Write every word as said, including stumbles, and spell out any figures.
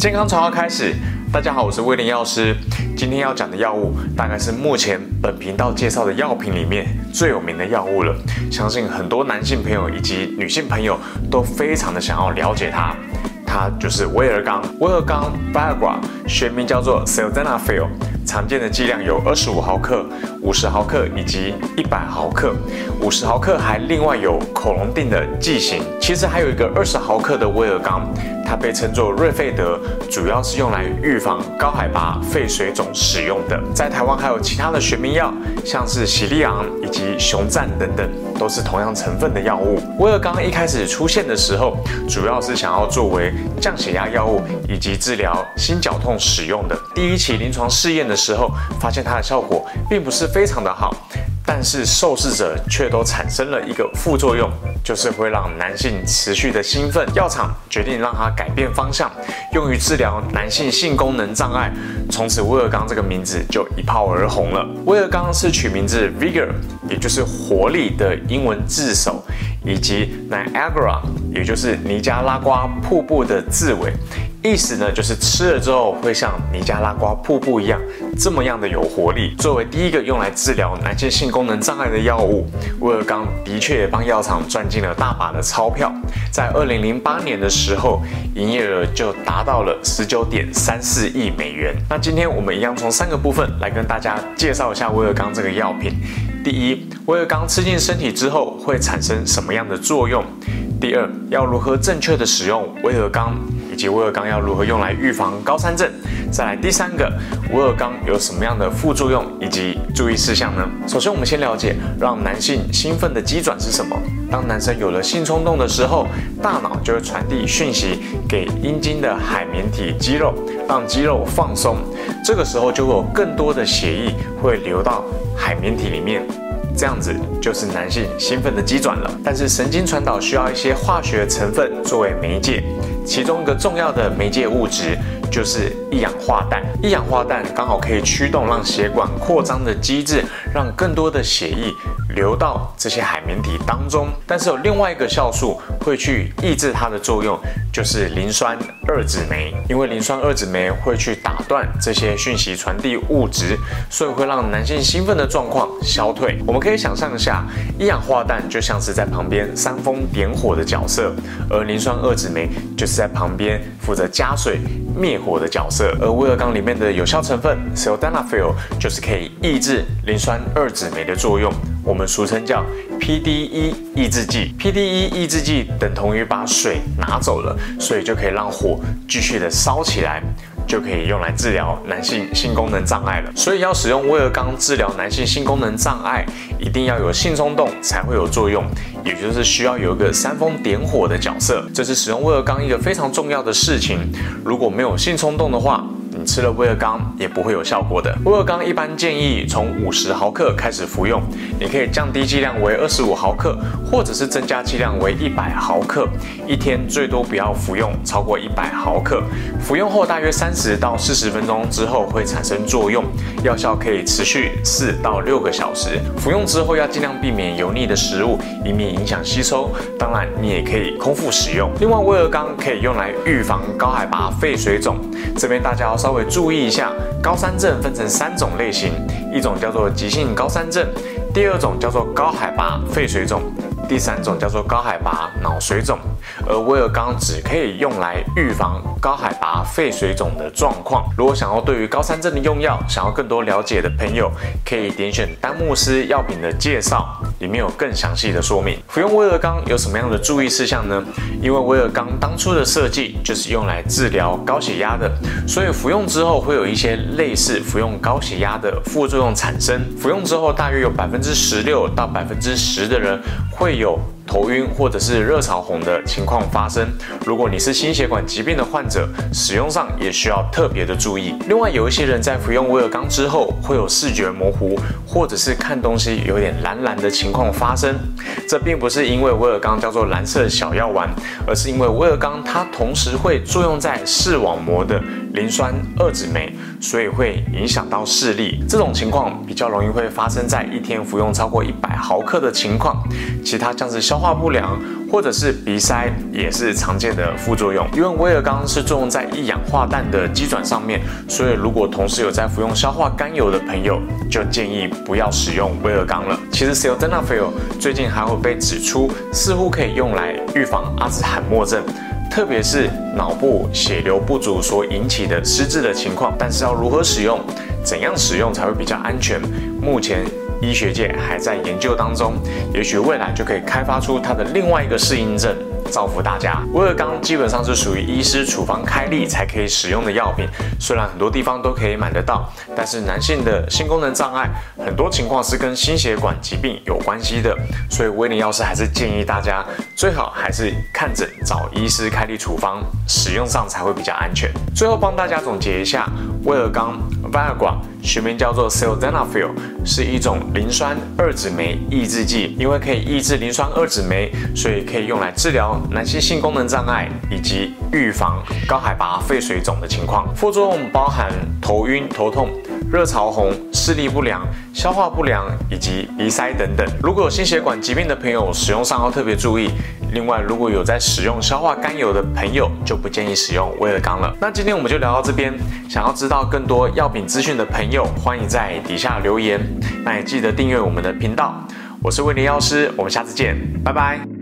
健康从号开始，大家好，我是威廉药师。今天要讲的药物，大概是目前本频道介绍的药品里面最有名的药物了。相信很多男性朋友以及女性朋友都非常的想要了解它。它就是威尔刚，威尔刚 Viagra， 学名叫做 Sildenafil， 常见的剂量有二十五毫克、五十毫克以及一百毫克。五十毫克还另外有口隆定的剂型，其实还有一个二十毫克的威尔刚，它被称作瑞费德，主要是用来预防高海拔肺水肿使用的。在台湾还有其他的学名药，像是喜利昂以及雄赞等等，都是同样成分的药物。威尔刚一开始出现的时候，主要是想要作为降血压药物以及治疗心绞痛使用的。第一期临床试验的时候，发现它的效果并不是非常的好，但是受试者却都产生了一个副作用，就是会让男性持续的兴奋。药厂决定让它改变方向，用于治疗男性性功能障碍。从此威尔刚这个名字就一炮而红了。威尔刚是取名字 Vigor， 也就是活力的英文字首，以及 Niagara， 也就是尼加拉瓜瀑布的字尾。意思呢，就是吃了之后会像尼加拉瓜瀑布一样，这么样的有活力。作为第一个用来治疗男性性功能障碍的药物，威尔刚的确也帮药厂赚进了大把的钞票。在二零零八年的时候，营业额就达到了十九点三四亿美元。那今天我们一样从三个部分来跟大家介绍一下威尔刚这个药品。第一，威尔刚吃进身体之后会产生什么样的作用？第二，要如何正确的使用威尔刚，以及威尔刚要如何用来预防高山症？再来第三个，威尔刚有什么样的副作用以及注意事项呢？首先，我们先了解让男性兴奋的机转是什么。当男生有了性冲动的时候，大脑就会传递讯息给阴茎的海绵体肌肉，让肌肉放松。这个时候就会有更多的血液会流到海绵体里面。这样子就是男性兴奋的机转了。但是神经传导需要一些化学成分作为媒介，其中一个重要的媒介物质就是一氧化氮。一氧化氮刚好可以驱动让血管扩张的机制，让更多的血液流到这些海绵体当中。但是有另外一个酵素会去抑制它的作用，就是磷酸二酯酶。因为磷酸二酯酶会去打断这些讯息传递物质，所以会让男性兴奋的状况消退。我们可以想象一下，一氧化氮就像是在旁边煽风点火的角色，而磷酸二酯酶就是在旁边负责加水灭火的角色。而威尔刚里面的有效成分 Sildenafil 就是可以抑制磷酸二酯酶的作用，我们俗称叫 P D E 抑制剂。P D E 抑制剂等同于把水拿走了，所以就可以让火继续的烧起来，就可以用来治疗男性性功能障碍了。所以要使用威尔刚治疗男性性功能障碍，一定要有性冲动才会有作用，也就是需要有一个煽风点火的角色。这是使用威尔刚一个非常重要的事情。如果没有性冲动的话，你吃了威尔刚也不会有效果的。威尔刚一般建议从五十毫克开始服用，你可以降低剂量为二十五毫克，或者是增加剂量为一百毫克。一天最多不要服用超过一百毫克。服用后大约三十到四十分钟之后会产生作用，药效可以持续四到六个小时。服用之后要尽量避免油腻的食物，以免影响吸收。当然，你也可以空腹使用。另外，威尔刚可以用来预防高海拔肺水肿。这边大家要稍微注意一下，高山症分成三种类型，一种叫做急性高山症，第二种叫做高海拔肺水肿，第三种叫做高海拔脑水肿。而威尔刚只可以用来预防高海拔肺水肿的状况。如果想要对于高山症的用药想要更多了解的朋友，可以点选丹木斯药品的介绍，里面有更详细的说明。服用威尔刚有什么样的注意事项呢？因为威尔刚当初的设计就是用来治疗高血压的，所以服用之后会有一些类似服用高血压的副作用产生。服用之后大约有百分之十六到百分之十的人会有头晕或者是热潮红的情况发生。如果你是心血管疾病的患者，使用上也需要特别的注意。另外，有一些人在服用威尔刚之后会有视觉模糊，或者是看东西有点蓝蓝的情况发生。这并不是因为威尔刚叫做蓝色小药丸，而是因为威尔刚它同时会作用在视网膜的磷酸二酯酶，所以会影响到视力。这种情况比较容易会发生在一天服用超过一百毫克的情况。其他像是消化不良或者是鼻塞也是常见的副作用。因为威尔刚是作用在一氧化氮的机转上面，所以如果同时有在服用消化甘油的朋友，就建议不要使用威尔刚了。其实 Sildenafil 最近还会被指出，似乎可以用来预防阿兹海默症，特别是脑部血流不足所引起的失智的情况。但是要如何使用，怎样使用才会比较安全，目前医学界还在研究当中，也许未来就可以开发出它的另外一个适应症，造福大家。威尔刚基本上是属于医师处方开立才可以使用的药品，虽然很多地方都可以买得到，但是男性的性功能障碍很多情况是跟心血管疾病有关系的，所以威廉药师还是建议大家最好还是看诊找医师开立处方，使用上才会比较安全。最后帮大家总结一下，威尔刚 Viagra 学名叫做 Sildenafil， 是一种磷酸二酯酶抑制剂，因为可以抑制磷酸二酯酶，所以可以用来治疗男性性功能障碍以及预防高海拔肺水肿的情况。副作用包含头晕、头痛、热潮红、视力不良、消化不良以及鼻塞等等。如果有心血管疾病的朋友，使用上要特别注意。另外，如果有在使用消化甘油的朋友，就不建议使用威尔刚了。那今天我们就聊到这边。想要知道更多药品资讯的朋友，欢迎在底下留言。那也记得订阅我们的频道。我是威廉药师，我们下次见，拜拜。